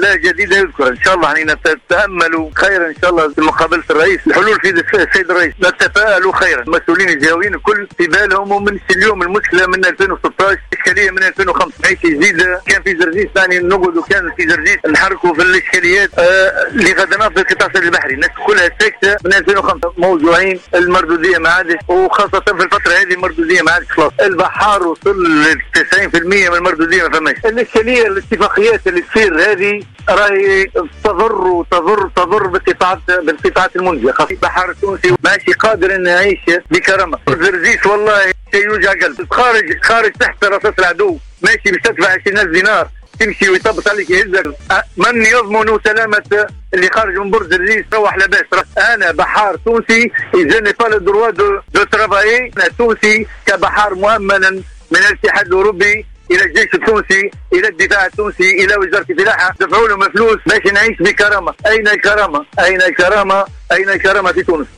لا جديد يذكر ان شاء الله. يعني نتامل خيرا ان شاء الله في مقابله الرئيس، الحلول في السيد الرئيس، نتفائل خيرا. المسؤولين الجهويين الكل في بالهم، ومن اليوم المشكله من 2016 اشكاليه من 2005 حيث يزيد كان في زرزيس ثاني نقعد، وكان في زرزيس نحركوا في الاشكاليات اللي غدنا في القطاع البحري. الناس كلها ساكته من 2005 موضوعين. المردوديه ما عادش، وخاصه في الفتره هذه المردوديه ما عادش خلاص. البحار وصل ل 90% من المردوديه ما فماش. الاشكاليه الاتفاقيات اللي تصير هذه راهي تضر بالقطاعات المنتجه. خاصه البحر التونسي ماشي قادر انه يعيش بكرامه. زرزيس والله شيء يوجع قلب. خارج تحت رصاص العدو، ماشي باش تدفع 20,000 دينار تمشي ويطبط عليك يهزك. من يضمن سلامه اللي خارج من برج زرزيس؟ روح لاباس. انا بحار تونسي، اذا ني با لو دروا دو ترافايي. انا تونسي كبحار مؤمنا من الاتحاد الاوروبي الى الجيش التونسي، الى الدفاع التونسي، الى وزاره الفلاحه، دفعوا لهم فلوس باش نعيش بكرامه. اين الكرامه؟ اين الكرامه؟ اين الكرامه في تونس؟